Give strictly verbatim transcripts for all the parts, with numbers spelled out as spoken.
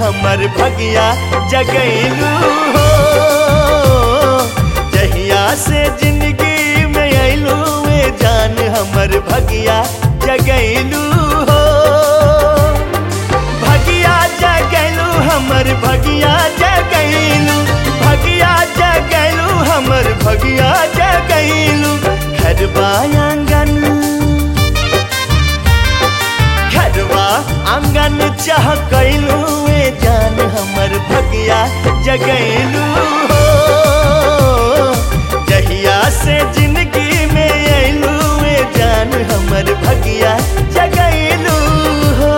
हमर भगिया जगैलू हो। जहिया से जिंदगी में अइलू ए जान हमर भगिया जगैलू हो। भगिया जगैलू हमर भगिया जगैलू, भगिया जगैलू हमर भगिया जगैलू। घरबा आंगन घरबा आंगन चहकैलू ए जान हमर भगिया जगैलू हो। जहिया से जिंदगी में अइलू ए जान हमर भगिया जगैलू हो।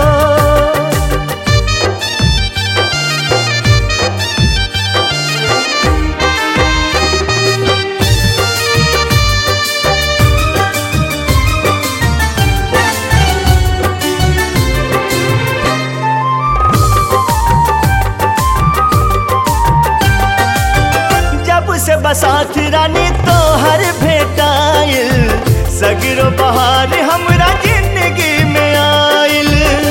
से बसात रानी तोहर भेटाइल, सगरो बहार हमरा जिंदगी में आइल।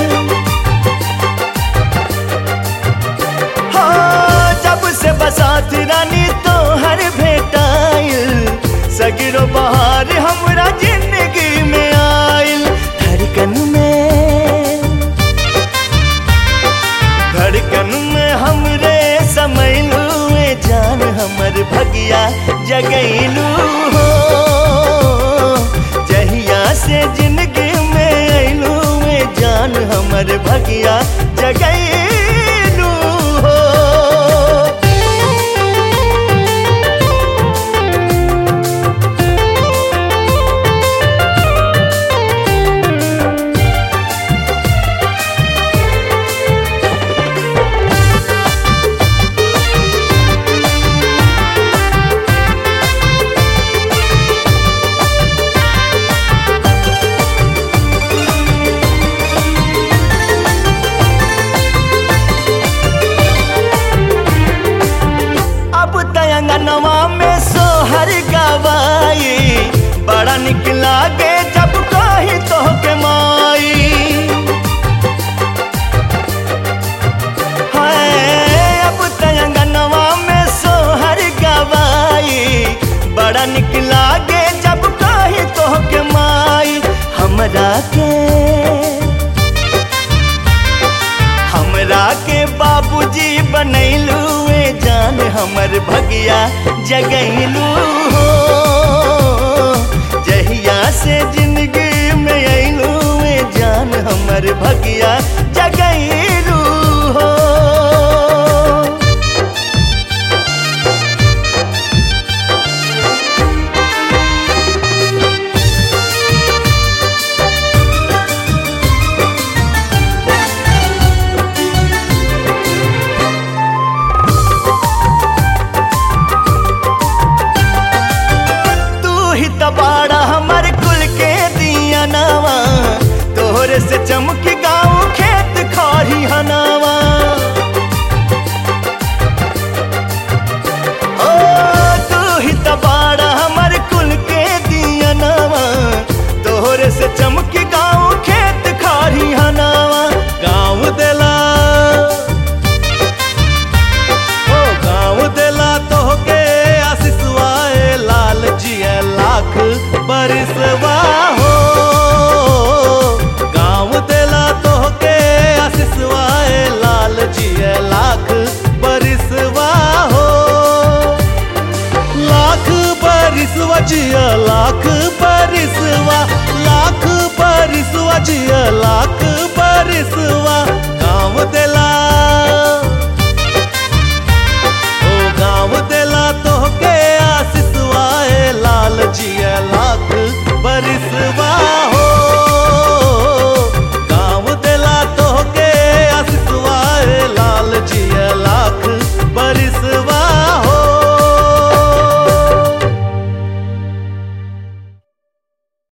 हाँ, जब से बसात रानी तोहर भेटाइल, सगरो बहार हमरा जिंदगी में आइल। धड़कन में धड़कन में हमरे समैलू जान हमर भगिया जगैलू हो। जहिया से जिंदगी में अइलू ए जान हमर भगिया जगैलू हो। अंगनवा में सोहर गवाई, बड़ा निक लागे जब कही तो के माई। हाय अब अंगनवा में सोहर गवाई, बड़ा निक लागे जब कही तो के माई। हमरा के हमरा के बाबूजी बनैलू ए जान हमर भगिया जगैलू हो। जहिया से जिंदगी में अइलू ए जान हमर भगिया जगैलू हो। बाड़ा हमर कुल के दिया नवा, तोहरे से चमक गाँव खेत खारी हनावा। ओ तू ही बाड़ा हमर कुल के दिया नवा, तोहरे से चमक गाँव खेत खारी हनावा। गाँव देला ओ गाँव देला तोहके आशीषवा ए लाल जिया लाख बरिसवा हो। गाँव देला तोहके आशीषवा ए लाल जिया लाख बरिसवा हो। लाख बरिसवा जिया लाख बरिसवा, लाख बरिसवा जिया लाख बरिसवा। गाँव देला